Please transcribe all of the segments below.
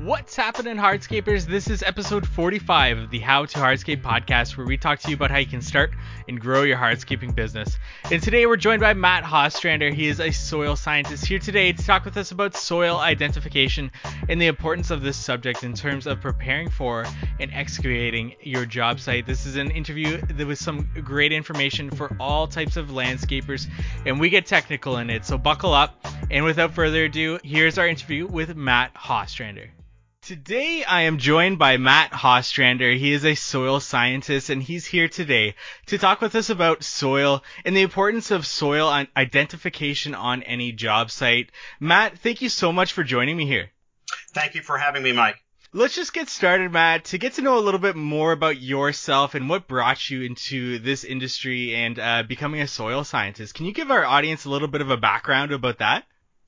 What's happening, Hardscapers? This is episode 45 of the How to Hardscape podcast, where we talk to you about how you can start and grow your hardscaping business. And today we're joined by Matt Hostrander. He is a soil scientist here today to talk with us about soil identification and the importance of this subject in terms of preparing for and excavating your job site. This is an interview with some great information for all types of landscapers, and we get technical in it, so buckle up. And without further ado, here's our interview with Matt Hostrander. Today I am joined by Matt Hostrander. He is a soil scientist, and he's here today to talk with us about soil and the importance of soil identification on any job site. Matt, thank you so much for joining me here. Thank you for having me, Mike. Let's just get started, Matt, to get to know a little bit more about yourself and what brought you into this industry and becoming a soil scientist. Can you give our audience a little bit of a background about that?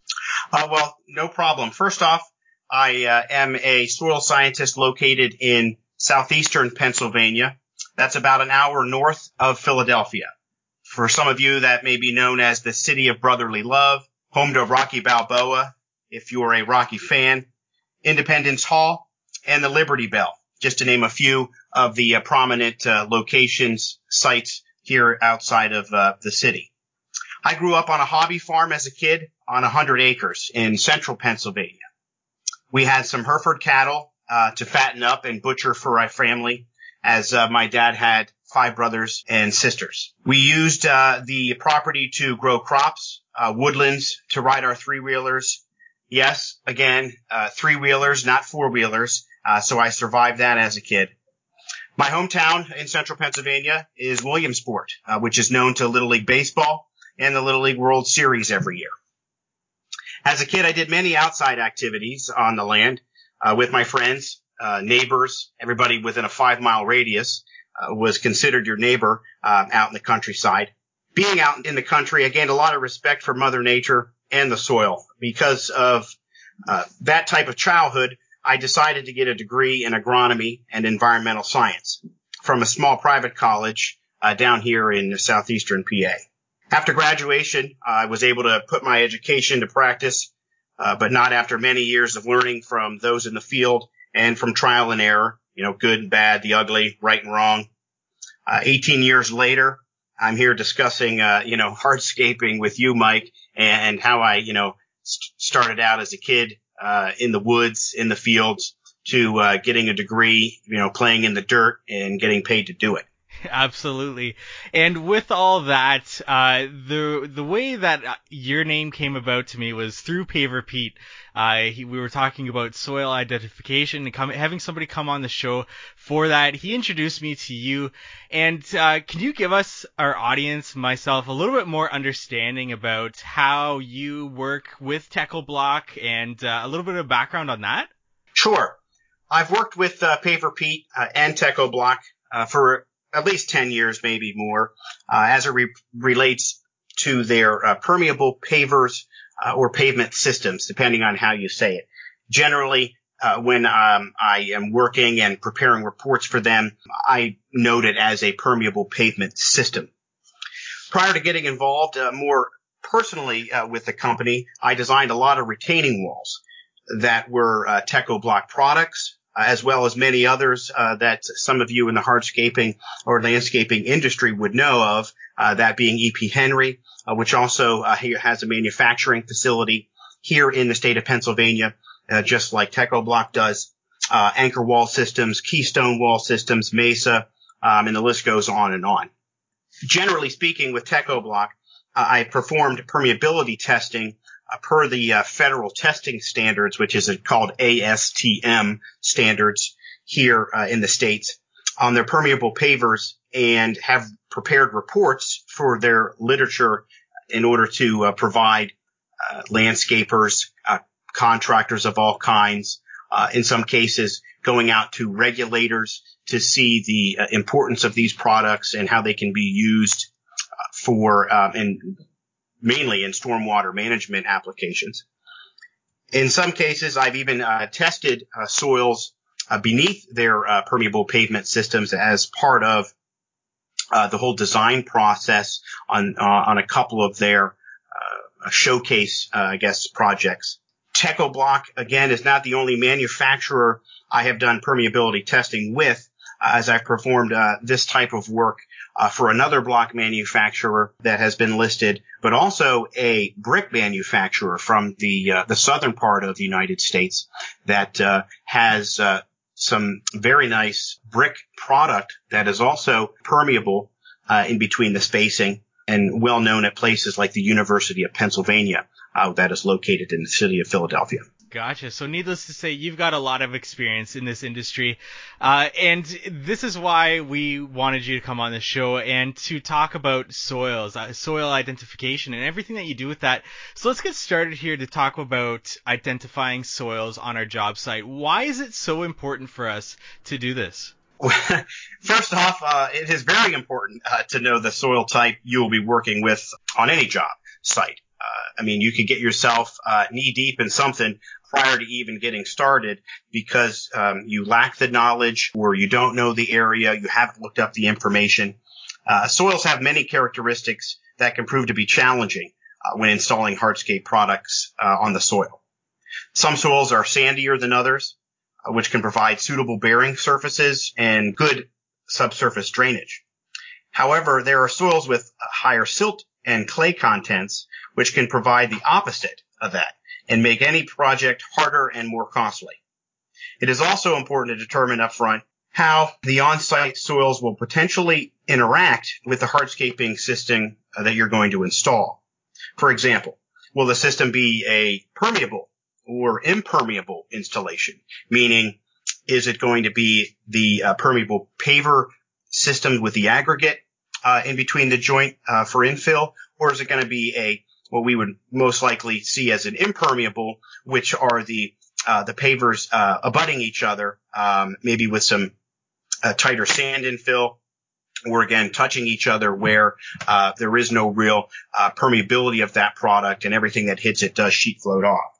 Well, no problem. First off, I am a soil scientist located in southeastern Pennsylvania. That's about an hour north of Philadelphia. For some of you, that may be known as the city of brotherly love, home to Rocky Balboa, if you're a Rocky fan, Independence Hall, and the Liberty Bell, just to name a few of the prominent locations, sites here outside of the city. I grew up on a hobby farm as a kid on 100 acres in central Pennsylvania. We had some Hereford cattle to fatten up and butcher for our family, as my dad had 5 brothers and sisters. We used the property to grow crops, woodlands to ride our three-wheelers. Yes, again, three-wheelers, not four-wheelers, so I survived that as a kid. My hometown in central Pennsylvania is Williamsport, which is known to Little League Baseball and the Little League World Series every year. As a kid, I did many outside activities on the land with my friends, neighbors. Everybody within a 5-mile radius was considered your neighbor out in the countryside. Being out in the country, I gained a lot of respect for Mother Nature and the soil. Because of that type of childhood, I decided to get a degree in agronomy and environmental science from a small private college down here in southeastern PA. After graduation, I was able to put my education to practice, but not after many years of learning from those in the field and from trial and error, good and bad, the ugly, right and wrong. 18 years later, I'm here discussing, hardscaping with you, Mike, and how I, started out as a kid in the woods, in the fields, to getting a degree, playing in the dirt and getting paid to do it. Absolutely. And with all that, the way that your name came about to me was through Paver Pete. We were talking about soil identification and having somebody come on the show for that. He introduced me to you. And can you give us, our audience, myself, a little bit more understanding about how you work with Techoblock and a little bit of background on that? Sure. I've worked with Paver Pete and Techoblock for at least 10 years, maybe more, as it relates to their permeable pavers or pavement systems, depending on how you say it. Generally, when I am working and preparing reports for them, I note it as a permeable pavement system. Prior to getting involved more personally with the company, I designed a lot of retaining walls that were Techoblock products, as well as many others that some of you in the hardscaping or landscaping industry would know of, that being E.P. Henry, which also has a manufacturing facility here in the state of Pennsylvania, just like Techoblock does, Anchor Wall Systems, Keystone Wall Systems, Mesa, and the list goes on and on. Generally speaking, with Techoblock, I performed permeability testing per the federal testing standards, which is called ASTM standards here in the States, on their permeable pavers, and have prepared reports for their literature in order to provide landscapers, contractors of all kinds, in some cases going out to regulators to see the importance of these products and how they can be used for and mainly in stormwater management applications. In some cases, I've even tested soils beneath their permeable pavement systems as part of the whole design process on a couple of their showcase, projects. TechoBlock, again, is not the only manufacturer I have done permeability testing with, as I've performed this type of work for another block manufacturer that has been listed, but also a brick manufacturer from the southern part of the United States that has some very nice brick product that is also permeable in between the spacing and well known at places like the University of Pennsylvania that is located in the city of Philadelphia. Gotcha. So needless to say, you've got a lot of experience in this industry. And this is why we wanted you to come on the show and to talk about soils, soil identification and everything that you do with that. So let's get started here to talk about identifying soils on our job site. Why is it so important for us to do this? First off, it is very important to know the soil type you will be working with on any job site. I mean, you could get yourself knee deep in something prior to even getting started because you lack the knowledge or you don't know the area, you haven't looked up the information. Soils have many characteristics that can prove to be challenging when installing hardscape products on the soil. Some soils are sandier than others, which can provide suitable bearing surfaces and good subsurface drainage. However, there are soils with higher silt and clay contents, which can provide the opposite of that and make any project harder and more costly. It is also important to determine upfront how the on-site soils will potentially interact with the hardscaping system that you're going to install. For example, will the system be a permeable or impermeable installation? Meaning, is it going to be the permeable paver system with the aggregate in between the joint for infill, or is it going to be what we would most likely see as an impermeable, which are the pavers abutting each other, maybe with some tighter sand infill, or again touching each other where there is no real permeability of that product, and everything that hits it does sheet float off.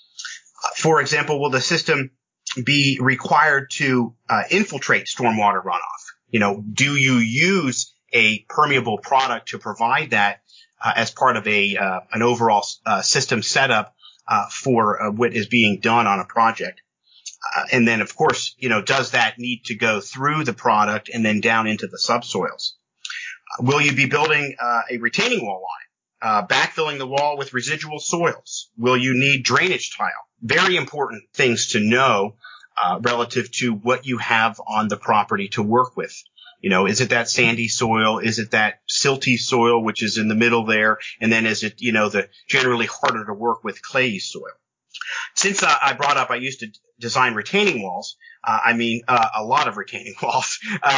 For example, will the system be required to infiltrate stormwater runoff? Do you use a permeable product to provide that as part of an overall system setup for what is being done on a project? And then, of course, does that need to go through the product and then down into the subsoils? Will you be building a retaining wall line, backfilling the wall with residual soils? Will you need drainage tile? Very important things to know relative to what you have on the property to work with. Is it that sandy soil? Is it that silty soil, which is in the middle there? And then is it, the generally harder to work with clayey soil? Since I brought up I used to design retaining walls, a lot of retaining walls,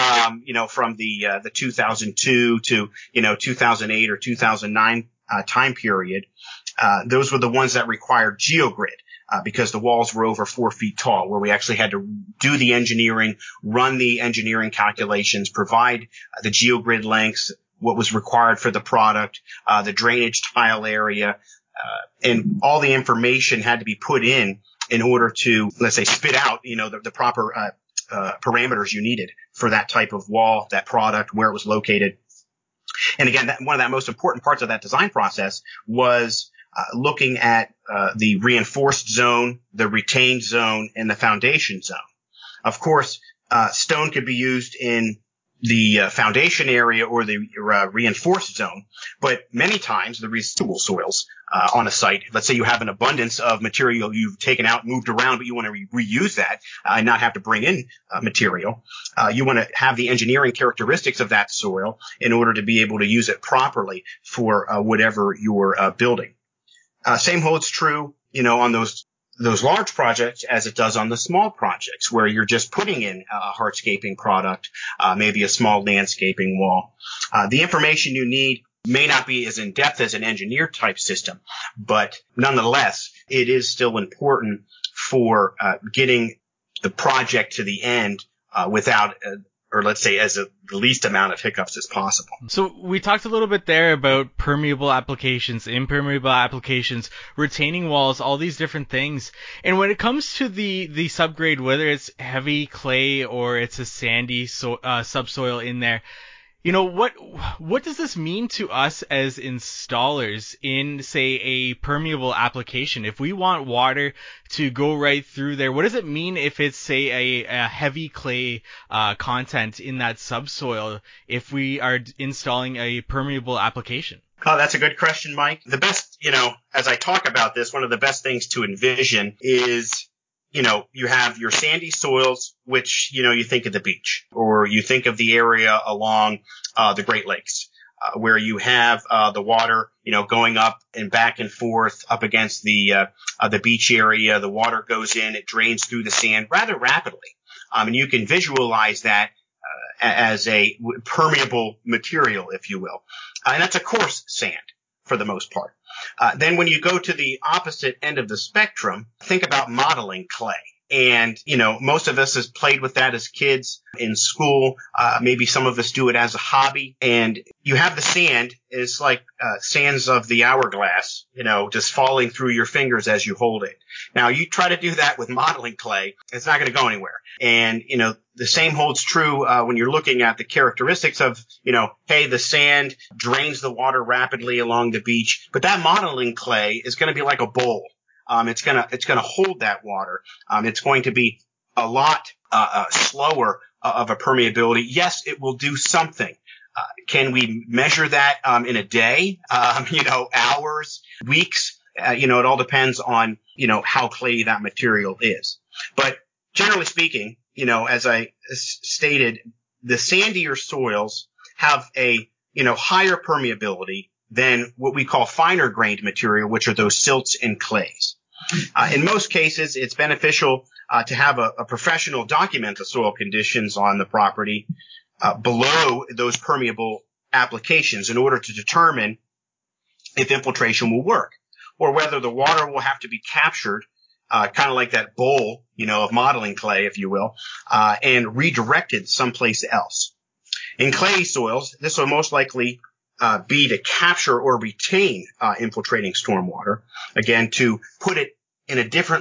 from the 2002 to, 2008 or 2009 time period. Those were the ones that required geogrid. Because the walls were over 4 feet tall, where we actually had to do the engineering, run the engineering calculations, provide the geogrid lengths, what was required for the product, the drainage tile area, and all the information had to be put in order to, let's say, spit out, the proper parameters you needed for that type of wall, that product, where it was located. And again, one of the most important parts of that design process was looking at the reinforced zone, the retained zone, and the foundation zone. Of course, stone could be used in the foundation area or the reinforced zone, but many times the residual soils on a site, let's say you have an abundance of material you've taken out, moved around, but you want to reuse that and not have to bring in material. You want to have the engineering characteristics of that soil in order to be able to use it properly for whatever you're building. Same holds true, on those large projects as it does on the small projects where you're just putting in a hardscaping product, maybe a small landscaping wall. The information you need may not be as in-depth as an engineer type system, but nonetheless, it is still important for getting the project to the end without or let's say as the least amount of hiccups as possible. So we talked a little bit there about permeable applications, impermeable applications, retaining walls, all these different things. And when it comes to the subgrade, whether it's heavy clay or it's a sandy subsoil in there, What does this mean to us as installers in, say, a permeable application? If we want water to go right through there, what does it mean if it's, say, a heavy clay content in that subsoil if we are installing a permeable application? Oh, that's a good question, Mike. The best, as I talk about this, one of the best things to envision is, you have your sandy soils, which, you think of the beach, or you think of the area along the Great Lakes, where you have the water, going up and back and forth up against the beach area. The water goes in, it drains through the sand rather rapidly. And you can visualize that as a permeable material, if you will. And that's a coarse sand for the most part. Then when you go to the opposite end of the spectrum, think about modeling clay. And, most of us has played with that as kids in school. Maybe some of us do it as a hobby. And you have the sand. It's like sands of the hourglass, just falling through your fingers as you hold it. Now, you try to do that with modeling clay, it's not going to go anywhere. And, the same holds true when you're looking at the characteristics of, hey, the sand drains the water rapidly along the beach. But that modeling clay is going to be like a bowl. It's gonna hold that water. It's going to be a lot slower of a permeability. Yes, it will do something. Can we measure that in a day? Hours, weeks? It all depends on how clayey that material is. But generally speaking, as I stated, the sandier soils have a higher permeability than what we call finer grained material, which are those silts and clays. In most cases, it's beneficial to have a professional document the soil conditions on the property below those permeable applications in order to determine if infiltration will work or whether the water will have to be captured, kind of like that bowl, of modeling clay, if you will, and redirected someplace else. In clayey soils, this will most likely be to capture or retain infiltrating stormwater, again, to put it in a different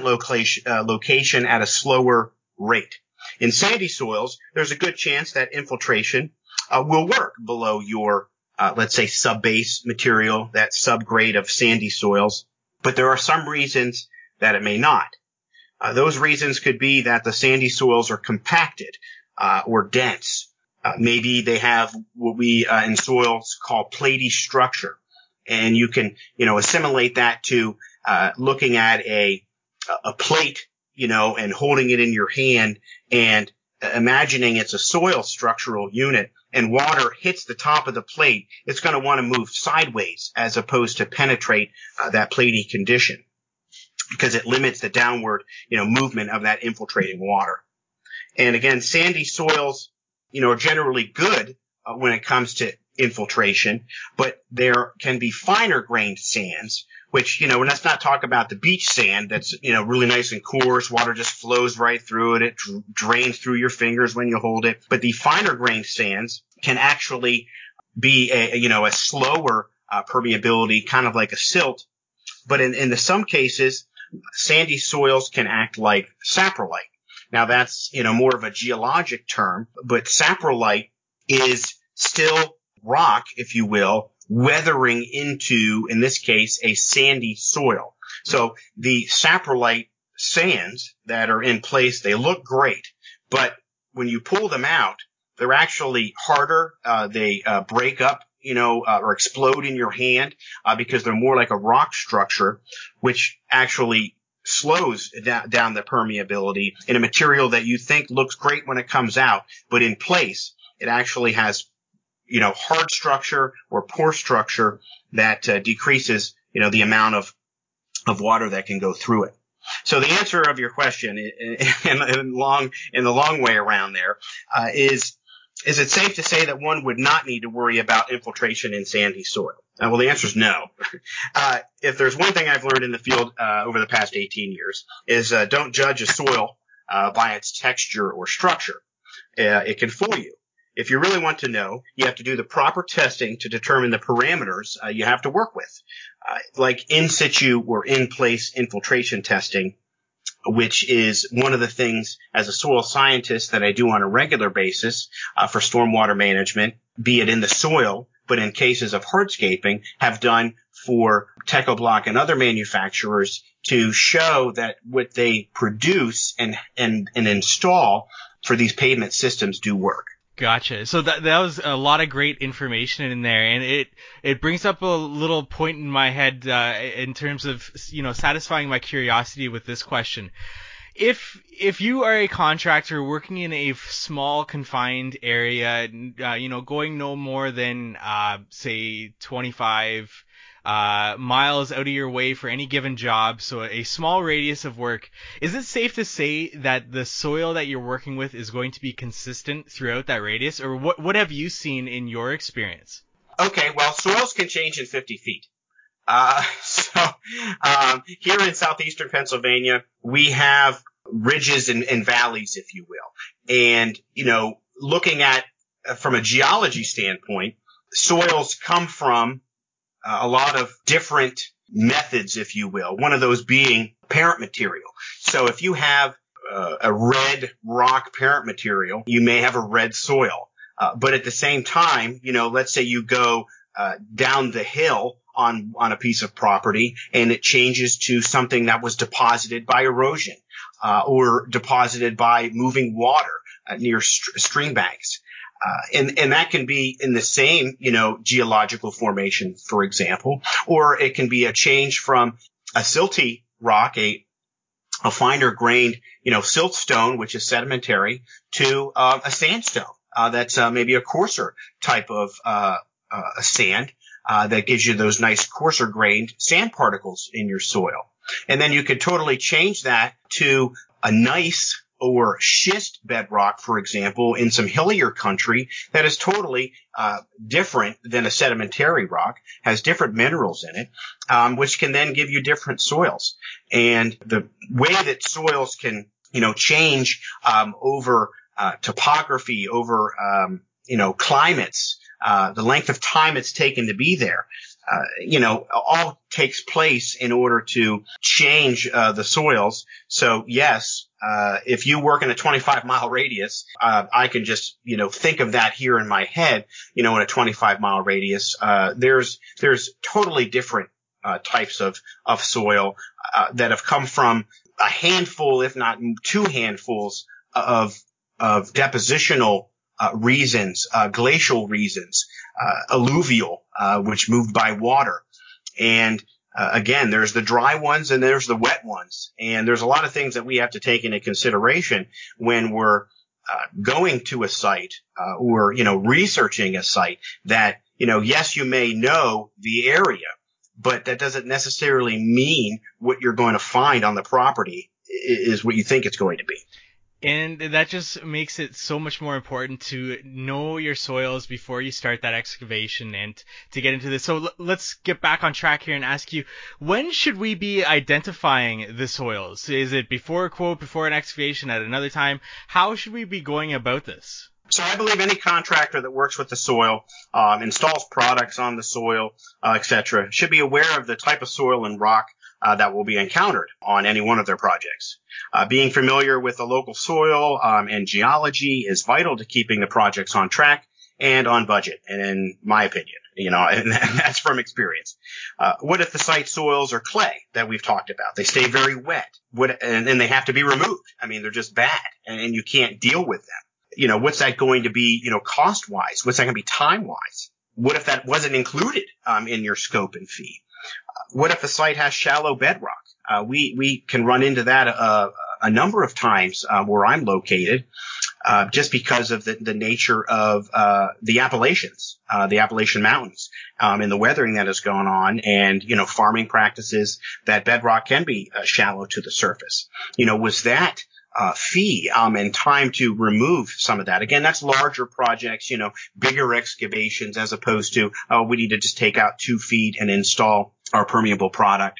location at a slower rate. In sandy soils, there's a good chance that infiltration will work below your, let's say, subbase material, that subgrade of sandy soils, but there are some reasons that it may not. Those reasons could be that the sandy soils are compacted or dense. Maybe they have what we in soils call platy structure. And you can, assimilate that to looking at a plate, and holding it in your hand and imagining it's a soil structural unit and water hits the top of the plate. It's going to want to move sideways as opposed to penetrate that platy condition because it limits the downward, movement of that infiltrating water. And again, sandy soils, are generally good when it comes to infiltration, but there can be finer grained sands, which, and let's not talk about the beach sand that's, really nice and coarse. Water just flows right through it. It drains through your fingers when you hold it. But the finer grained sands can actually be a slower permeability, kind of like a silt. But in some cases, sandy soils can act like saprolite. Now that's, more of a geologic term, but saprolite is still rock, if you will, weathering into, in this case, a sandy soil. So the saprolite sands that are in place, they look great, but when you pull them out, they're actually harder. They break up, or explode in your hand because they're more like a rock structure, which actually slows down the permeability in a material that you think looks great when it comes out, but in place, it actually has, hard structure or poor structure that decreases, the amount of water that can go through it. So the answer of your question in the long way around there is it safe to say that one would not need to worry about infiltration in sandy soil? Well, the answer is no. If there's one thing I've learned in the field over the past 18 years is don't judge a soil by its texture or structure. It can fool you. If you really want to know, you have to do the proper testing to determine the parameters you have to work with, like in situ or in place infiltration testing, which is one of the things as a soil scientist that I do on a regular basis for stormwater management. be it in the soil, but in cases of hardscaping, have done for Techoblock and other manufacturers to show that what they produce and install for these pavement systems do work. Gotcha. So that was a lot of great information in there, and it brings up a little point in my head in terms of satisfying my curiosity with this question. If you are a contractor working in a small confined area, going no more than say 25 miles out of your way for any given job, so a small radius of work, is it safe to say that the soil that you're working with is going to be consistent throughout that radius, or what have you seen in your experience? Okay, well, soils can change in 50 feet. Here in southeastern Pennsylvania, we have ridges and valleys, if you will. And, looking at from a geology standpoint, soils come from a lot of different methods, if you will, one of those being parent material. So if you have a red rock parent material, you may have a red soil. But at the same time, let's say you go down the hill on a piece of property and it changes to something that was deposited by erosion or deposited by moving water near stream banks. And that can be in the same, geological formation, for example, or it can be a change from a silty rock, a finer grained, siltstone, which is sedimentary, to a sandstone that's maybe a coarser type of a sand that gives you those nice coarser grained sand particles in your soil. And then you could totally change that to a nice or schist bedrock, for example, in some hillier country that is totally different than a sedimentary rock, has different minerals in it, which can then give you different soils. And the way that soils can, change over topography, over climates, the length of time it's taken to be there, all takes place in order to change the soils. So yes, if you work in a 25-mile radius, I can just, think of that here in my head, in a 25-mile radius. There's totally different types of soil that have come from a handful, if not two handfuls of depositional reasons, glacial reasons, alluvial, which moved by water. And again, there's the dry ones and there's the wet ones. And there's a lot of things that we have to take into consideration when we're going to a site or, researching a site that, yes, you may know the area, but that doesn't necessarily mean what you're going to find on the property is what you think it's going to be. And that just makes it so much more important to know your soils before you start that excavation and to get into this. So let's get back on track here and ask you, when should we be identifying the soils? Is it before a quote, before an excavation, at another time? How should we be going about this? So I believe any contractor that works with the soil, installs products on the soil, etc., should be aware of the type of soil and rock that will be encountered on any one of their projects. Being familiar with the local soil and geology is vital to keeping the projects on track and on budget, and in my opinion, and that's from experience. What if the site soils are clay that we've talked about? They stay very wet, and they have to be removed. I mean, they're just bad, and you can't deal with them. What's that going to be, cost-wise? What's that going to be time-wise? What if that wasn't included in your scope and fee? What if the site has shallow bedrock? We can run into that a number of times where I'm located, just because of the nature of the Appalachians, the Appalachian Mountains, and the weathering that has gone on, and farming practices. That bedrock can be shallow to the surface. Was that fee and time to remove some of that? Again, that's larger projects, bigger excavations, as opposed to we need to just take out 2 feet and install our permeable product.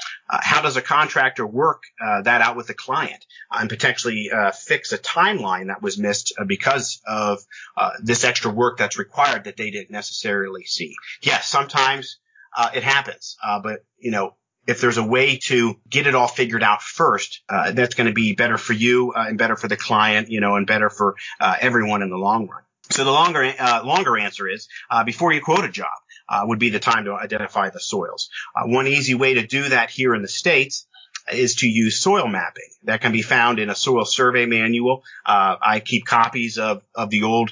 How does a contractor work that out with the client and potentially fix a timeline that was missed because of this extra work that's required that they didn't necessarily see? Yes, sometimes it happens, but if there's a way to get it all figured out first, that's going to be better for you and better for the client, and better for everyone in the long run. So the longer answer is, before you quote a job, would be the time to identify the soils. One easy way to do that here in the States is to use soil mapping. That can be found in a soil survey manual. I keep copies of the old,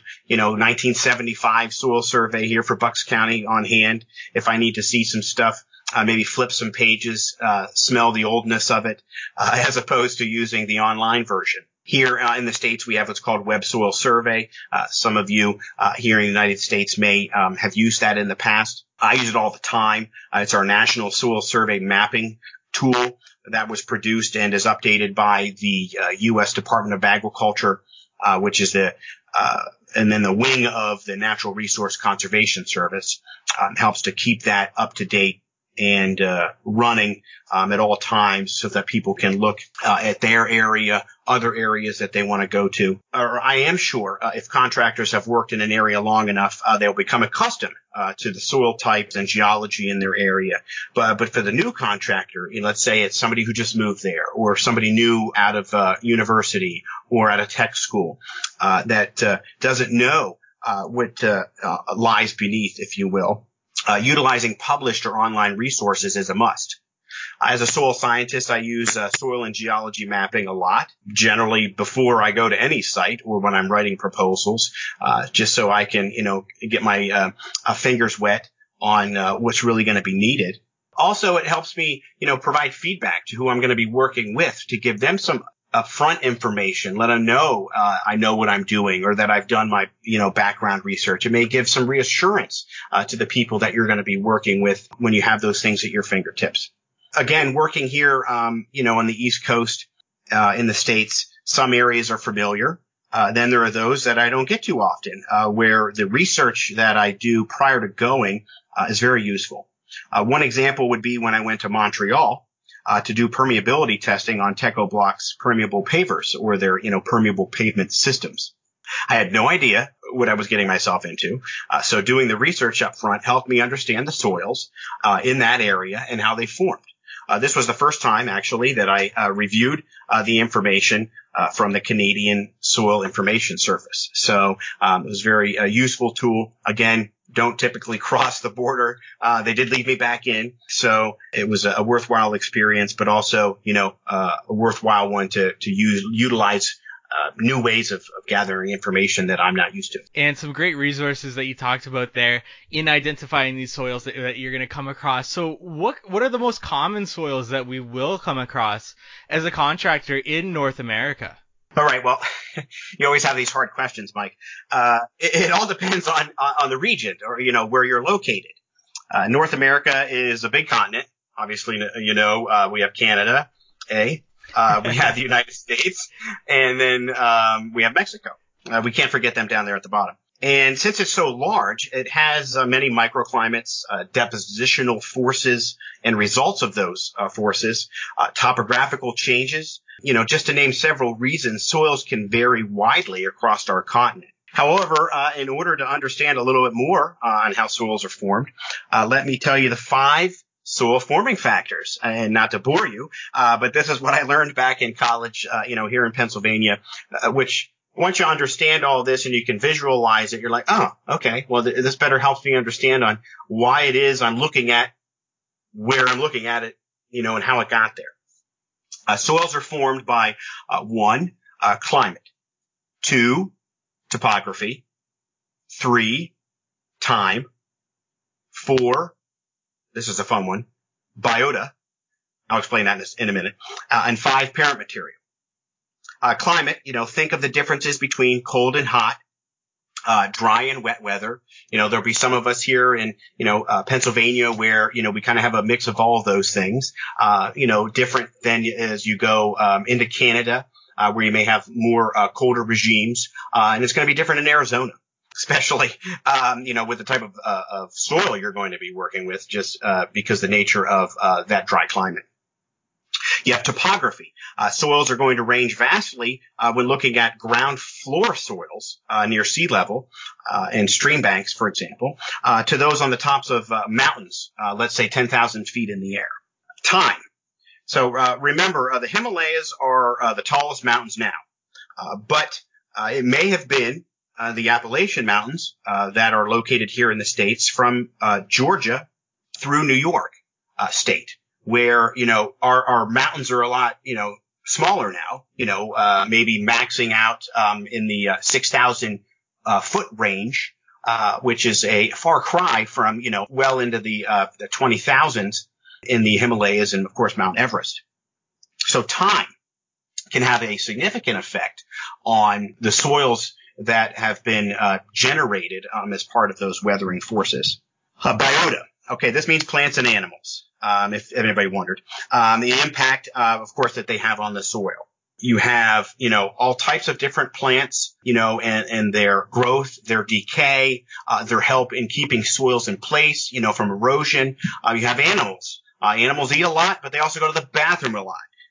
1975 soil survey here for Bucks County on hand. If I need to see some stuff, maybe flip some pages, smell the oldness of it, as opposed to using the online version. Here in the States, we have what's called Web Soil Survey. Some of you here in the United States may have used that in the past. I use it all the time. It's our national soil survey mapping tool that was produced and is updated by the U.S. Department of Agriculture, which is and then the wing of the Natural Resource Conservation Service, helps to keep that up to date and running at all times so that people can look at their area, other areas that they want to go to. Or I am sure if contractors have worked in an area long enough, they'll become accustomed to the soil types and geology in their area. But for the new contractor, let's say it's somebody who just moved there or somebody new out of university or at a tech school that doesn't know what lies beneath, if you will. Utilizing published or online resources is a must. As a soil scientist, I use soil and geology mapping a lot, generally before I go to any site or when I'm writing proposals, just so I can, get my fingers wet on what's really going to be needed. Also, it helps me, provide feedback to who I'm going to be working with to give them some upfront information, let them know I know what I'm doing or that I've done my, background research. It may give some reassurance to the people that you're going to be working with when you have those things at your fingertips. Again, working here, on the East Coast in the States, some areas are familiar. Then there are those that I don't get to often, where the research that I do prior to going is very useful. One example would be when I went to Montreal to do permeability testing on Tecoblock's permeable pavers or their, permeable pavement systems. I had no idea what I was getting myself into. So doing the research up front helped me understand the soils in that area and how they formed. This was the first time, actually, that I reviewed the information from the Canadian Soil Information Service. So it was a very useful tool. Again, don't typically cross the border. They did leave me back in. So it was a worthwhile experience, but also, a worthwhile one to utilize new ways of gathering information that I'm not used to. And some great resources that you talked about there in identifying these soils that you're going to come across. So what are the most common soils that we will come across as a contractor in North America? All right. Well, you always have these hard questions, Mike. It all depends on the region or, where you're located. North America is a big continent. Obviously, we have Canada, we have the United States, and then we have Mexico. We can't forget them down there at the bottom. And since it's so large, it has many microclimates, depositional forces and results of those forces, topographical changes. Just to name several reasons, soils can vary widely across our continent. However, in order to understand a little bit more on how soils are formed, let me tell you the 5 soil forming factors. And not to bore you, but this is what I learned back in college, here in Pennsylvania, which once you understand all this and you can visualize it, you're like, oh, okay, well, this better helps me understand on why it is I'm looking at where I'm looking at it, and how it got there. Soils are formed by 1, climate, 2, topography, 3, time, 4, this is a fun one, biota, I'll explain that in a minute, and 5, parent material. Climate, think of the differences between cold and hot, dry and wet weather. There'll be some of us here in, Pennsylvania where, we kind of have a mix of all of those things, different than as you go, into Canada, where you may have more, colder regimes. And it's going to be different in Arizona, especially, with the type of soil you're going to be working with, just, because the nature of, that dry climate. You have topography. Soils are going to range vastly when looking at ground floor soils near sea level and stream banks, for example, to those on the tops of mountains, let's say 10,000 feet in the air. Time. So remember, the Himalayas are the tallest mountains now, but it may have been the Appalachian Mountains that are located here in the States from Georgia through New York state, where, our mountains are a lot, smaller now, maybe maxing out in the 6,000 foot range, which is a far cry from, well into the 20,000s in the Himalayas and, of course, Mount Everest. So time can have a significant effect on the soils that have been generated as part of those weathering forces. Biota. Okay, this means plants and animals, if anybody wondered. The impact, of course, that they have on the soil. You have, all types of different plants, and their growth, their decay, their help in keeping soils in place, from erosion. You have animals. Animals eat a lot, but they also go to the bathroom a lot.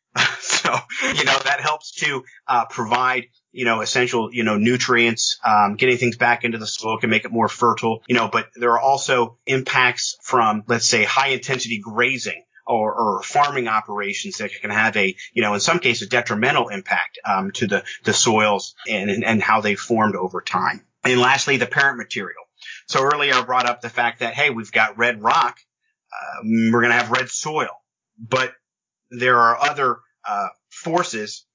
So, that helps to provide, essential, nutrients, getting things back into the soil can make it more fertile, but there are also impacts from, let's say, high intensity grazing or farming operations that can have a, in some cases detrimental impact, to the soils and how they formed over time. And lastly, the parent material. So earlier I brought up the fact that, hey, we've got red rock. We're going to have red soil, but there are other forces,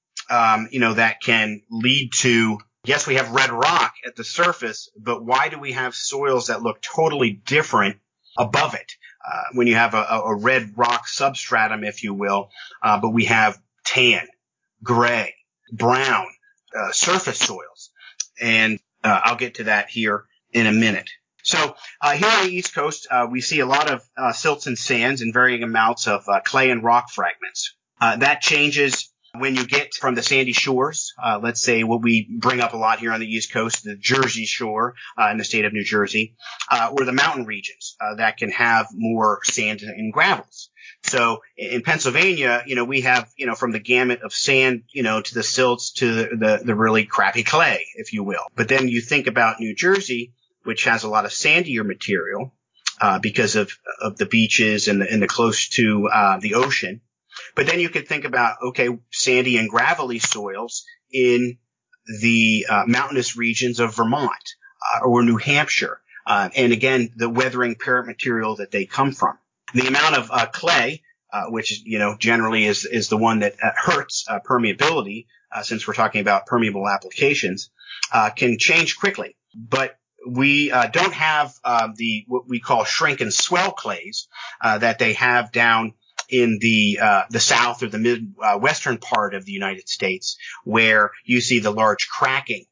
that can lead to, yes, we have red rock at the surface, but why do we have soils that look totally different above it? When you have a red rock substratum, if you will, but we have tan, gray, brown, surface soils. And, I'll get to that here in a minute. So, here on the East Coast, we see a lot of, silts and sands and varying amounts of, clay and rock fragments. That changes when you get from the sandy shores. Let's say what we bring up a lot here on the East Coast, the Jersey Shore, in the state of New Jersey, or the mountain regions, that can have more sand and gravels. So in Pennsylvania, we have, from the gamut of sand, to the silts to the really crappy clay, if you will. But then you think about New Jersey, which has a lot of sandier material, because of the beaches and the close to, the ocean. But then you could think about, okay, sandy and gravelly soils in the mountainous regions of Vermont or New Hampshire. And again, the weathering parent material that they come from. The amount of clay, which, generally is the one that hurts permeability, since we're talking about permeable applications, can change quickly. But we don't have what we call shrink and swell clays that they have down in the south or the midwestern part of the United States, where you see the large cracking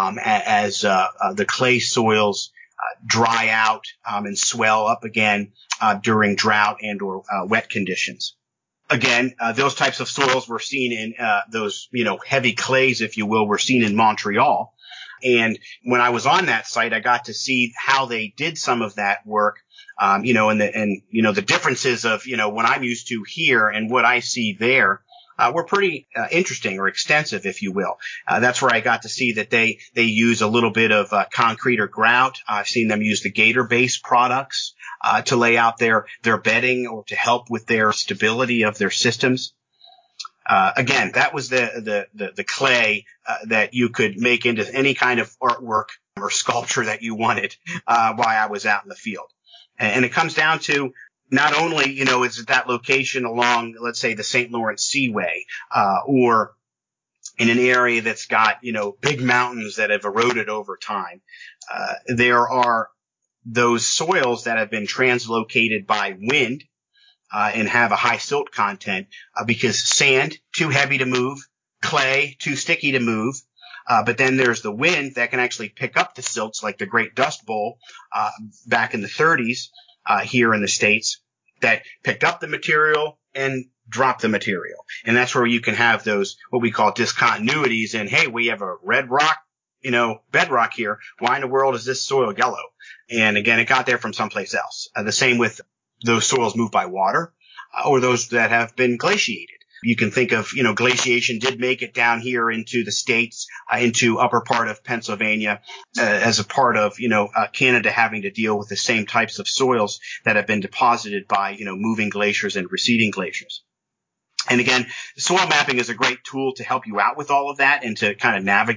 as the clay soils dry out and swell up again during drought and or wet conditions. Again, those types of soils were seen in those heavy clays, if you will, were seen in Montreal. And when I was on that site, I got to see how they did some of that work, and the differences of, what I'm used to here and what I see there, were pretty interesting or extensive, if you will. That's where I got to see that they use a little bit of concrete or grout. I've seen them use the Gator-based products to lay out their bedding or to help with their stability of their systems. Again, that was the clay that you could make into any kind of artwork or sculpture that you wanted while I was out in the field. And it comes down to not only, is it that location along, let's say, the St. Lawrence Seaway, or in an area that's got, big mountains that have eroded over time. There are those soils that have been translocated by wind, and have a high silt content, because sand, too heavy to move, clay, too sticky to move. But then there's the wind that can actually pick up the silts, like the Great Dust Bowl, back in the 30s, here in the States, that picked up the material and dropped the material. And that's where you can have those, what we call discontinuities. And hey, we have a red rock, bedrock here. Why in the world is this soil yellow? And again, it got there from someplace else. The same with those soils moved by water, or those that have been glaciated. You can think of, glaciation did make it down here into the States, into upper part of Pennsylvania, as a part of, Canada having to deal with the same types of soils that have been deposited by, moving glaciers and receding glaciers. And again, soil mapping is a great tool to help you out with all of that and to kind of navigate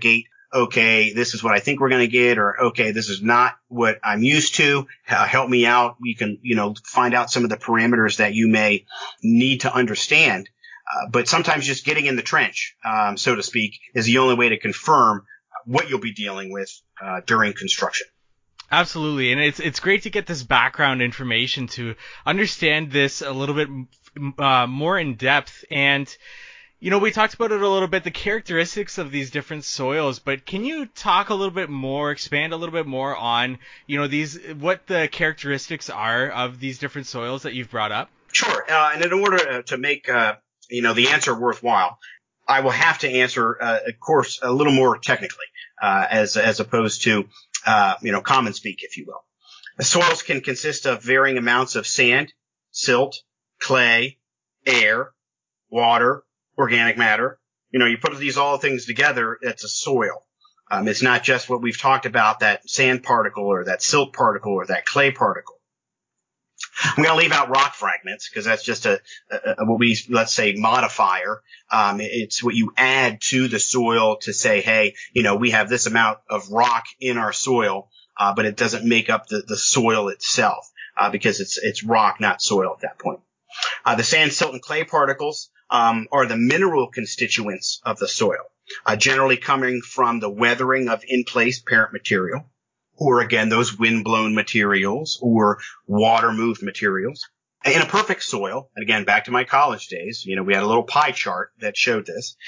okay, this is what I think we're going to get, or okay, this is not what I'm used to. Help me out. You can, find out some of the parameters that you may need to understand. But sometimes just getting in the trench, so to speak, is the only way to confirm what you'll be dealing with during construction. Absolutely, and it's great to get this background information to understand this a little bit more in depth. And we talked about it a little bit, the characteristics of these different soils, but can you talk a little bit more, expand a little bit more on what the characteristics are of these different soils that you've brought up? Sure, and in order to make the answer worthwhile, I will have to answer, of course, a little more technically, as opposed to common speak, if you will. The soils can consist of varying amounts of sand, silt, clay, air, water, organic matter. You put these all things together, it's a soil. It's not just what we've talked about, that sand particle or that silt particle or that clay particle. I'm going to leave out rock fragments because that's just let's say, modifier. It's what you add to the soil to say, hey, we have this amount of rock in our soil, but it doesn't make up the soil itself, because it's rock, not soil at that point. The sand, silt, and clay particles are the mineral constituents of the soil, generally coming from the weathering of in-place parent material, or again, those wind-blown materials or water-moved materials. In a perfect soil, and again, back to my college days, we had a little pie chart that showed this,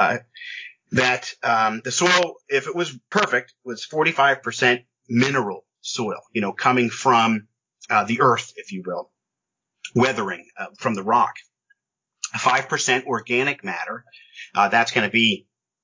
that the soil, if it was perfect, was 45% mineral soil, coming from the earth, if you will, weathering from the rock. 5% organic matter, that's going to be,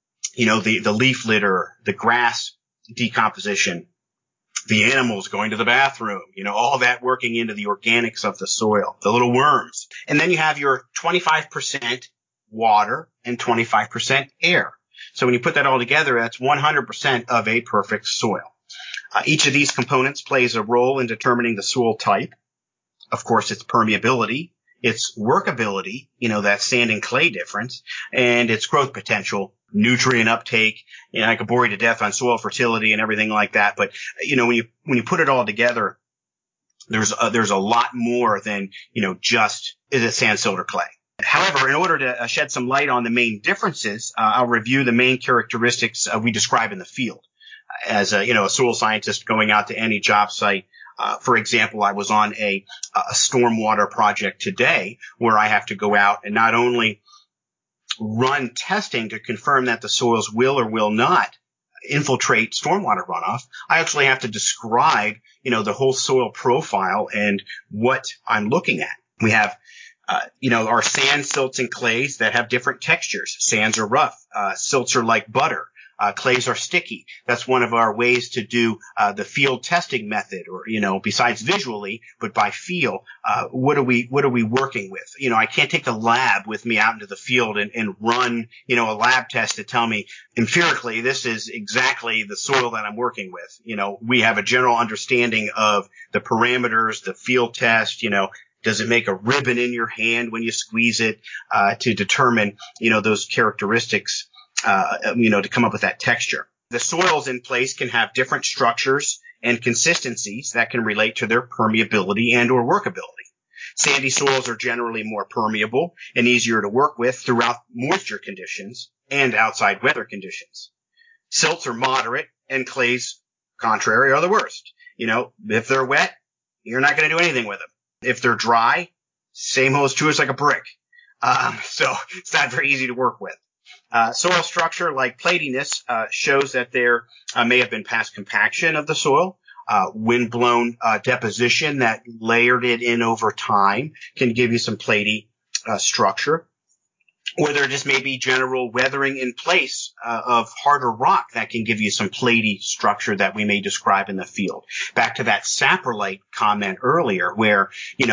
the leaf litter, the grass decomposition, the animals going to the bathroom, all that working into the organics of the soil, the little worms. And then you have your 25% water and 25% air. So when you put that all together, that's 100% of a perfect soil. Each of these components plays a role in determining the soil type. Of course, its permeability, its workability, that sand and clay difference, and its growth potential, nutrient uptake. I could bore you to death on soil fertility and everything like that. But, when you put it all together, there's a lot more than, just is it sand, silt, or clay. However, in order to shed some light on the main differences, I'll review the main characteristics we describe in the field. As a soil scientist going out to any job site, for example, I was on a stormwater project today where I have to go out and not only run testing to confirm that the soils will or will not infiltrate stormwater runoff. I actually have to describe, the whole soil profile and what I'm looking at. We have, our sand, silts, and clays that have different textures. Sands are rough. Silts are like butter. Clays are sticky. That's one of our ways to do the field testing method, or besides visually, but by feel. What are we working with? I can't take the lab with me out into the field and run a lab test to tell me empirically this is exactly the soil that I'm working with. We have a general understanding of the parameters, the field test. Does it make a ribbon in your hand when you squeeze it, to determine those characteristics? To come up with that texture. The soils in place can have different structures and consistencies that can relate to their permeability and or workability. Sandy soils are generally more permeable and easier to work with throughout moisture conditions and outside weather conditions. Silts are moderate, and clays, contrary, are the worst. If they're wet, you're not going to do anything with them. If they're dry, same holds true as like a brick. So it's not very easy to work with. Soil structure, like platiness, shows that there may have been past compaction of the soil. Wind-blown deposition that layered it in over time can give you some platy structure. Or there just may be general weathering in place of harder rock that can give you some platy structure that we may describe in the field. Back to that saprolite comment earlier where,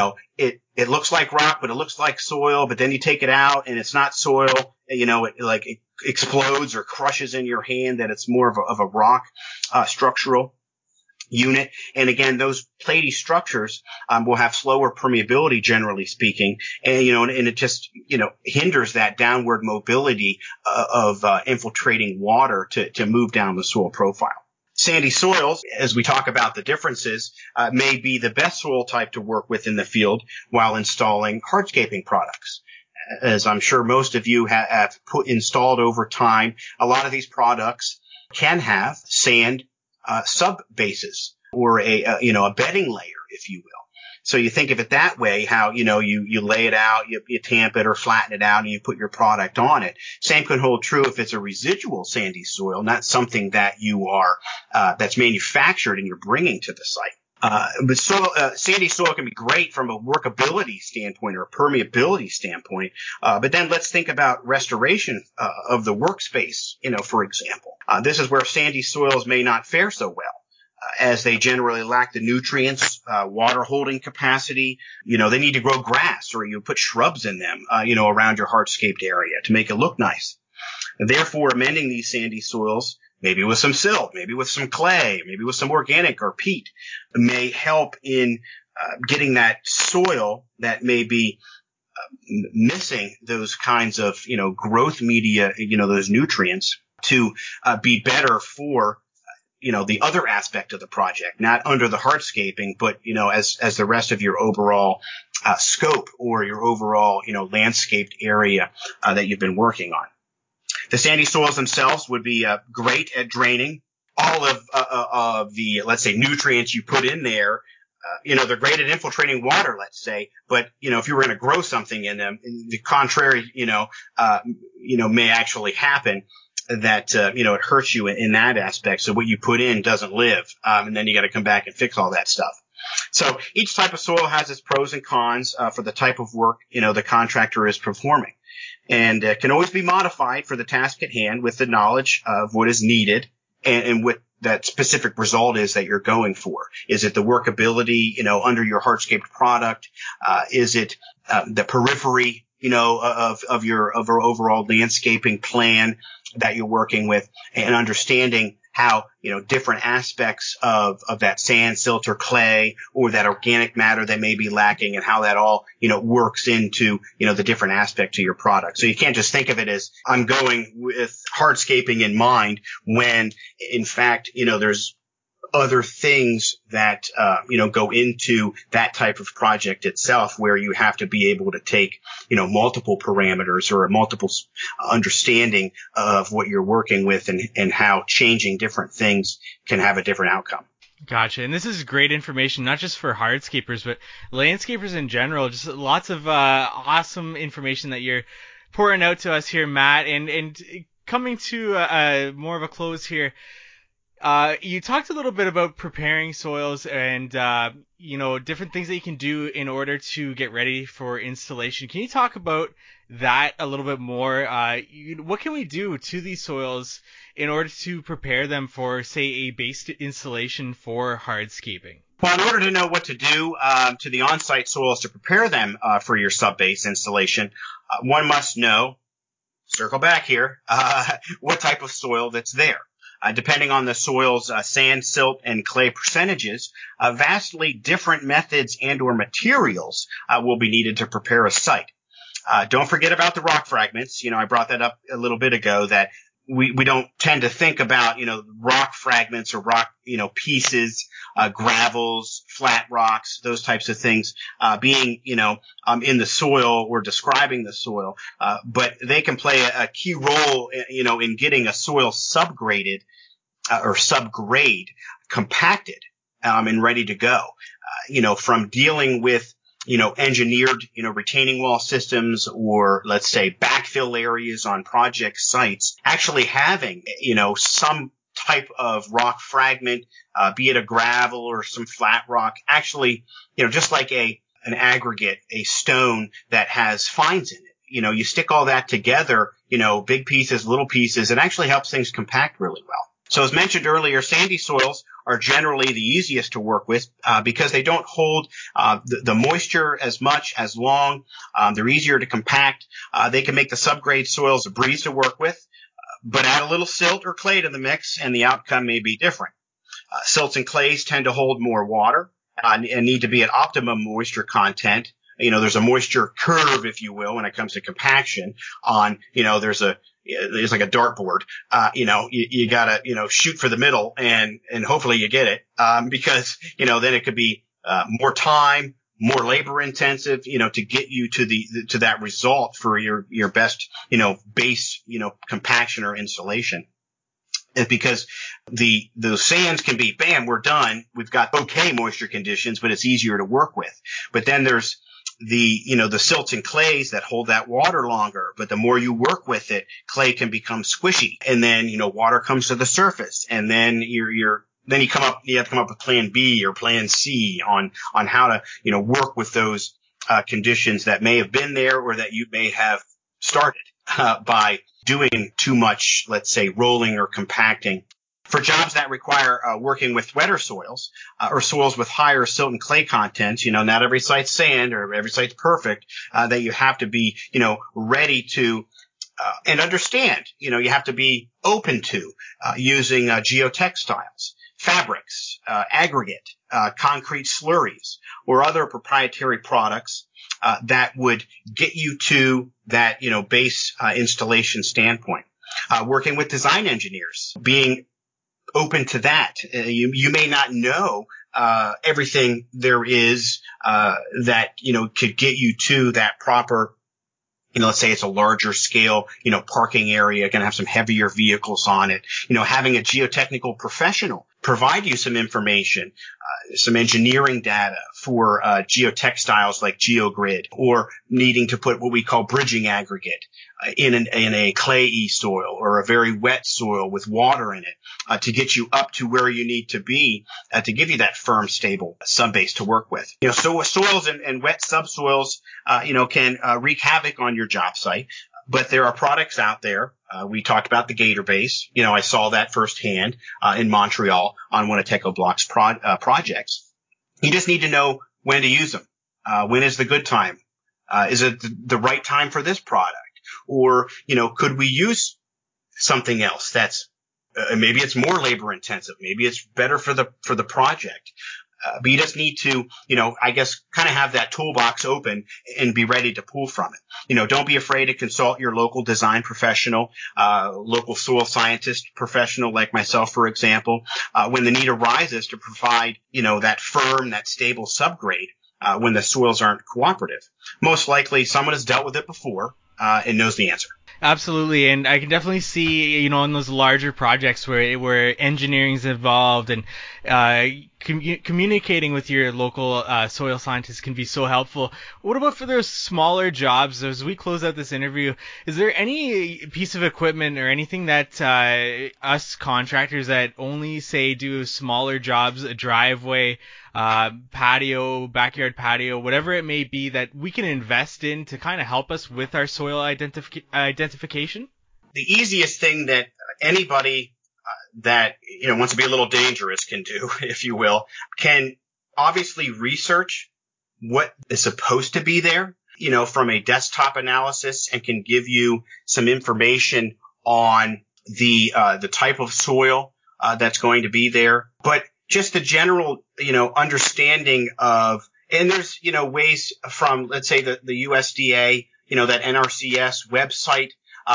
it looks like rock, but it looks like soil, but then you take it out and it's not soil. It explodes or crushes in your hand, that it's more of a rock structural. unit. And again, those platy structures will have slower permeability, generally speaking, and it just hinders that downward mobility of infiltrating water to move down the soil profile. Sandy soils, as we talk about the differences, may be the best soil type to work with in the field while installing hardscaping products. As I'm sure most of you have installed over time, a lot of these products can have sand sub bases or a bedding layer, if you will. So you think of it that way, how, you lay it out, you tamp it or flatten it out and you put your product on it. Same can hold true if it's a residual sandy soil, not something that you are, that's manufactured and you're bringing to the site. But sandy soil can be great from a workability standpoint or a permeability standpoint. But then let's think about restoration of the workspace, for example. This is where sandy soils may not fare so well, as they generally lack the nutrients, water holding capacity. They need to grow grass, or you put shrubs in them, around your hardscaped area to make it look nice. And therefore, amending these sandy soils, maybe with some silt, maybe with some clay, maybe with some organic or peat, may help in getting that soil that may be missing those kinds of, growth media, those nutrients to be better for, the other aspect of the project, not under the hardscaping, but, as the rest of your overall scope or your overall, landscaped area that you've been working on. The sandy soils themselves would be great at draining all of the, let's say, nutrients you put in there. They're great at infiltrating water, let's say, but, if you were going to grow something in them, the contrary, may actually happen, that, it hurts you in that aspect. So what you put in doesn't live. And then you got to come back and fix all that stuff. So each type of soil has its pros and cons for the type of work, the contractor is performing. And can always be modified for the task at hand with the knowledge of what is needed and what that specific result is that you're going for. Is it the workability, under your hardscaped product? Is it the periphery, of your overall landscaping plan that you're working with, and understanding how, different aspects of that sand, silt, or clay, or that organic matter that may be lacking, and how that all, works into, the different aspect to your product. So you can't just think of it as I'm going with hardscaping in mind when, in fact, there's other things that, go into that type of project itself, where you have to be able to take, multiple parameters or a multiple understanding of what you're working with and how changing different things can have a different outcome. Gotcha. And this is great information, not just for hardscapers, but landscapers in general. Just lots of awesome information that you're pouring out to us here, Matt. And coming to more of a close here, you talked a little bit about preparing soils and, different things that you can do in order to get ready for installation. Can you talk about that a little bit more? What can we do to these soils in order to prepare them for, say, a base installation for hardscaping? Well, in order to know what to do to the on-site soils to prepare them for your sub-base installation, one must know, circle back here, what type of soil that's there. Depending on the soil's sand, silt, and clay percentages, vastly different methods and or materials will be needed to prepare a site. Don't forget about the rock fragments. I brought that up a little bit ago, that we don't tend to think about, rock fragments or rock, pieces, gravels, flat rocks, those types of things, being, in the soil or describing the soil. But they can play a key role, in getting a soil subgraded, or subgrade compacted, and ready to go. From dealing with, engineered, retaining wall systems, or let's say backfill areas on project sites, actually having, some type of rock fragment, be it a gravel or some flat rock, actually, just like an aggregate, a stone that has fines in it. You stick all that together, big pieces, little pieces, it actually helps things compact really well. So as mentioned earlier, sandy soils are generally the easiest to work with because they don't hold the moisture as much as long. They're easier to compact. They can make the subgrade soils a breeze to work with, but add a little silt or clay to the mix and the outcome may be different. Silts and clays tend to hold more water and need to be at optimum moisture content. There's a moisture curve, if you will, when it comes to compaction there's like a dartboard. You gotta, shoot for the middle and hopefully you get it. Because, then it could be, more time, more labor intensive, to get you to that result for your best, base, compaction or installation. It's because the sands can be, bam, we're done. We've got okay moisture conditions, but it's easier to work with. But then there's the silts and clays that hold that water longer. But the more you work with it, clay can become squishy. And then, water comes to the surface. And then you have to come up with plan B or plan C on how to, work with those, conditions that may have been there or that you may have started, by doing too much, let's say, rolling or compacting. For jobs that require working with wetter soils or soils with higher silt and clay contents, not every site's sand or every site's perfect, that you have to be, ready to and understand. You have to be open to using geotextiles, fabrics, aggregate, concrete slurries, or other proprietary products that would get you to that, base installation standpoint. Working with design engineers, being open to that. You may not know everything there is that could get you to that proper, let's say it's a larger scale, parking area, going to have some heavier vehicles on it. Having a geotechnical professional provide you some information, some engineering data for geotextiles like GeoGrid, or needing to put what we call bridging aggregate in a clayey soil or a very wet soil with water in it to get you up to where you need to be to give you that firm, stable subbase to work with. So soils and wet subsoils, can wreak havoc on your job site. But there are products out there. We talked about the Gator Base. I saw that firsthand in Montreal on one of TechoBlock's projects. You just need to know when to use them. When is the good time? Is it the right time for this product? Or, could we use something else that's maybe it's more labor intensive. Maybe it's better for the project. But you just need to, I guess, kind of have that toolbox open and be ready to pull from it. Don't be afraid to consult your local design professional, local soil scientist professional like myself, for example, when the need arises to provide, that firm, that stable subgrade when the soils aren't cooperative. Most likely someone has dealt with it before and knows the answer. Absolutely, and I can definitely see, in those larger projects where engineering's involved and communicating with your local soil scientist can be so helpful. What about for those smaller jobs? As we close out this interview, is there any piece of equipment or anything that us contractors that only, say, do smaller jobs, a driveway, patio, backyard patio, whatever it may be, that we can invest in to kind of help us with our soil identification? The easiest thing that anybody that wants to be a little dangerous can do, if you will, can obviously research what is supposed to be there, from a desktop analysis, and can give you some information on the type of soil that's going to be there. But just the general, understanding of, and there's, ways from, let's say, the USDA, that NRCS website,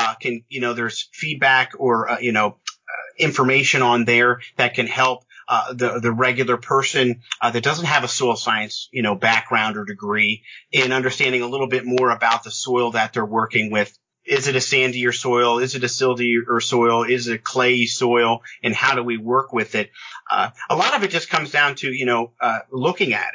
there's feedback or, information on there that can help the regular person that doesn't have a soil science, background or degree in understanding a little bit more about the soil that they're working with. Is it a sandier soil? Is it a siltier soil? Is it a clayey soil? And how do we work with it? A lot of it just comes down to, looking at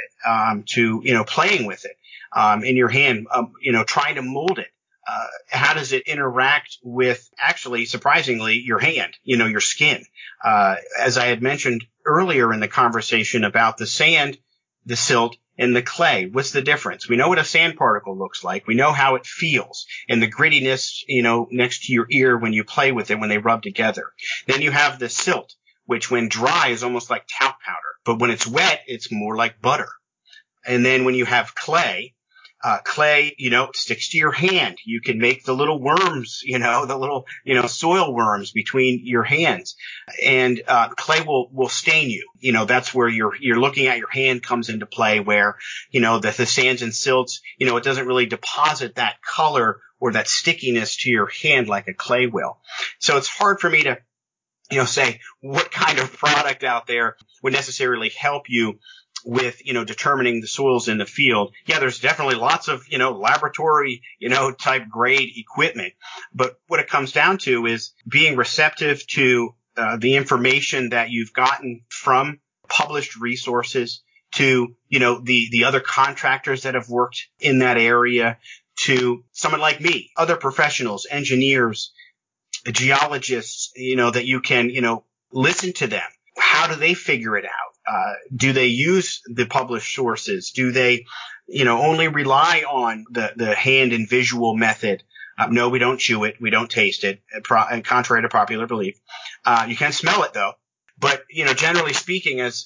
it, playing with it, in your hand, trying to mold it. How does it interact with, actually, surprisingly, your hand, your skin? As I had mentioned earlier in the conversation about the sand, the silt, and the clay. What's the difference? We know what a sand particle looks like. We know how it feels and the grittiness, next to your ear when you play with it, when they rub together. Then you have the silt, which when dry is almost like talc powder, but when it's wet, it's more like butter. And then when you have clay, clay, sticks to your hand. You can make the little worms, the little, soil worms between your hands. And clay will stain you. That's where you're looking at your hand comes into play, where, the sands and silts, it doesn't really deposit that color or that stickiness to your hand like a clay will. So it's hard for me to, say what kind of product out there would necessarily help you with, determining the soils in the field. Yeah, there's definitely lots of, laboratory, type grade equipment. But what it comes down to is being receptive to the information that you've gotten from published resources, to, the other contractors that have worked in that area, to someone like me, other professionals, engineers, geologists, that you can, listen to them. How do they figure it out? Do they use the published sources? Do they, only rely on the hand and visual method? No, we don't chew it. We don't taste it, contrary to popular belief. You can smell it though. But, generally speaking, as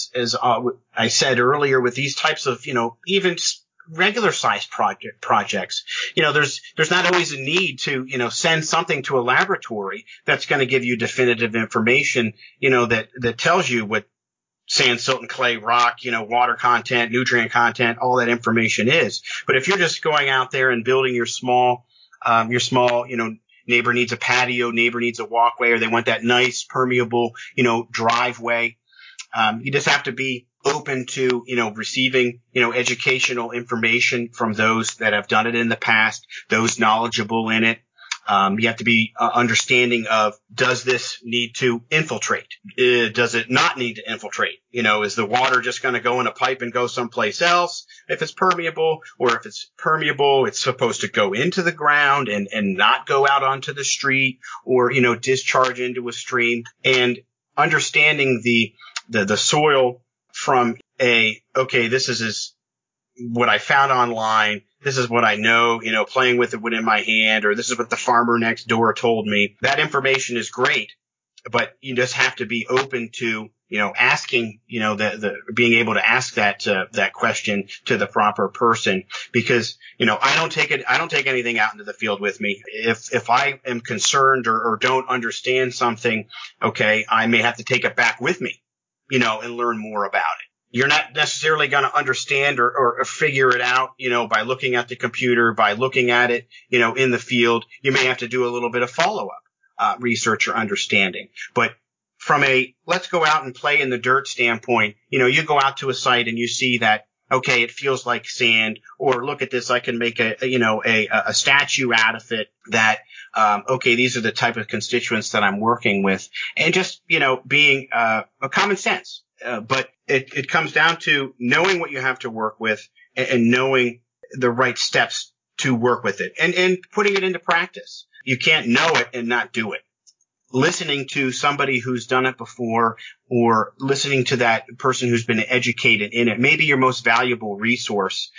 I said earlier, with these types of, even regular sized projects, there's not always a need to, send something to a laboratory that's going to give you definitive information, that tells you what sand, silt, and clay, rock, water content, nutrient content, all that information is. But if you're just going out there and building your small, neighbor needs a patio, neighbor needs a walkway, or they want that nice permeable, driveway, you just have to be open to, receiving, educational information from those that have done it in the past, those knowledgeable in it. You have to be understanding of, does this need to infiltrate? Does it not need to infiltrate? Is the water just going to go in a pipe and go someplace else if it's permeable? Or if it's permeable, it's supposed to go into the ground and not go out onto the street, or, discharge into a stream. And understanding the soil from this is what I found online. This is what I know, playing with it in my hand, or this is what the farmer next door told me. That information is great, but you just have to be open to, asking, being able to ask that question to the proper person, because, I don't take anything out into the field with me. If I am concerned or don't understand something, I may have to take it back with me, and learn more about it. You're not necessarily going to understand or figure it out, by looking at the computer, by looking at it, in the field. You may have to do a little bit of follow-up research or understanding. But from a let's go out and play in the dirt standpoint, you go out to a site and you see that, it feels like sand, or look at this, I can make a statue out of it that, these are the type of constituents that I'm working with, and just, being a common sense. But it comes down to knowing what you have to work with, and knowing the right steps to work with it, and putting it into practice. You can't know it and not do it. Listening to somebody who's done it before, or listening to that person who's been educated in it, may be your most valuable resource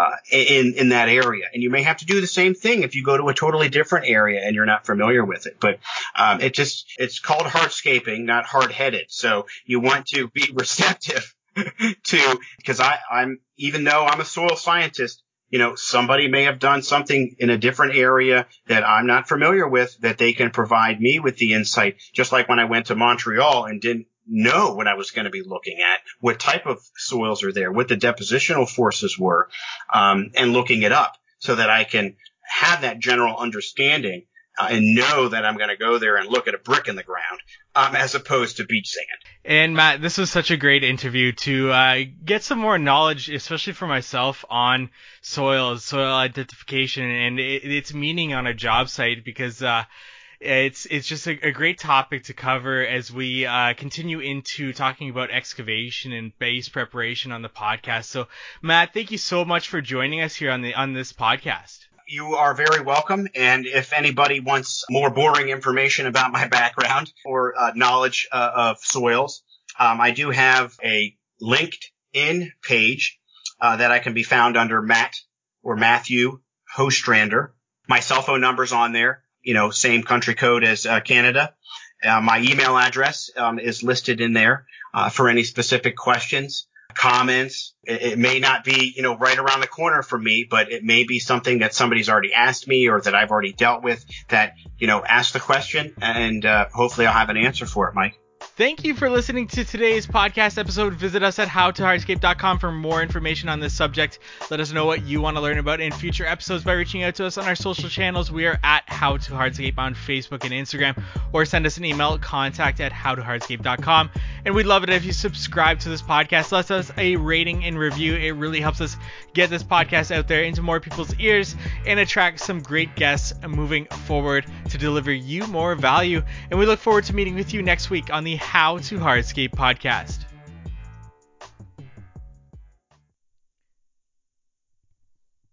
in that area. And you may have to do the same thing if you go to a totally different area and you're not familiar with it. But it's called hardscaping, not hard-headed. So you want to be receptive to, because I'm even though I'm a soil scientist, somebody may have done something in a different area that I'm not familiar with, that they can provide me with the insight. Just like when I went to Montreal and didn't know what I was going to be looking at, what type of soils are there, what the depositional forces were, and looking it up so that I can have that general understanding, and know that I'm going to go there and look at a brick in the ground, as opposed to beach sand. And Matt, this was such a great interview to get some more knowledge, especially for myself, on soil identification, and its meaning on a job site, because it's just a great topic to cover as we continue into talking about excavation and base preparation on the podcast. So, Matt, thank you so much for joining us here on this podcast. You are very welcome. And if anybody wants more boring information about my background or knowledge of soils, I do have a LinkedIn page that I can be found under Matt or Matthew Hostrander. My cell phone number's on there, same country code as Canada. My email address is listed in there for any specific questions. comments. It may not be, right around the corner for me, but it may be something that somebody's already asked me or that I've already dealt with that, ask the question and hopefully I'll have an answer for it, Mike. Thank you for listening to today's podcast episode. Visit us at howtohardscape.com for more information on this subject. Let us know what you want to learn about in future episodes by reaching out to us on our social channels. We are at howtohardscape on Facebook and Instagram, or send us an email at contact@howtohardscape.com. And we'd love it if you subscribe to this podcast. Let us a rating and review. It really helps us get this podcast out there into more people's ears and attract some great guests moving forward to deliver you more value. And we look forward to meeting with you next week on the How to Hardscape podcast.